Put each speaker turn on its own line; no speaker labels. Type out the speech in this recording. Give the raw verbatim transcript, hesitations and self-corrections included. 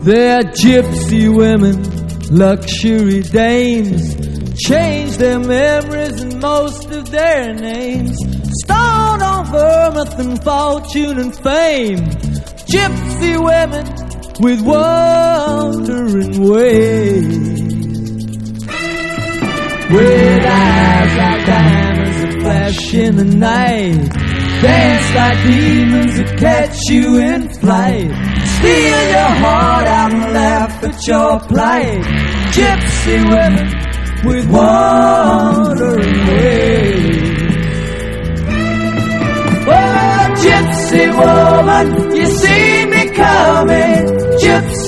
They're gypsy women, luxury dames, change their memories and most of their names. Stone on vermouth and fortune and fame. Gypsy women with wandering ways, with eyes like diamonds that flash in the night, dance like demons that catch you in flight, steal your heart out and laugh at your plight. Gypsy women with wandering ways. Oh, gypsy woman, you see me coming. Gypsy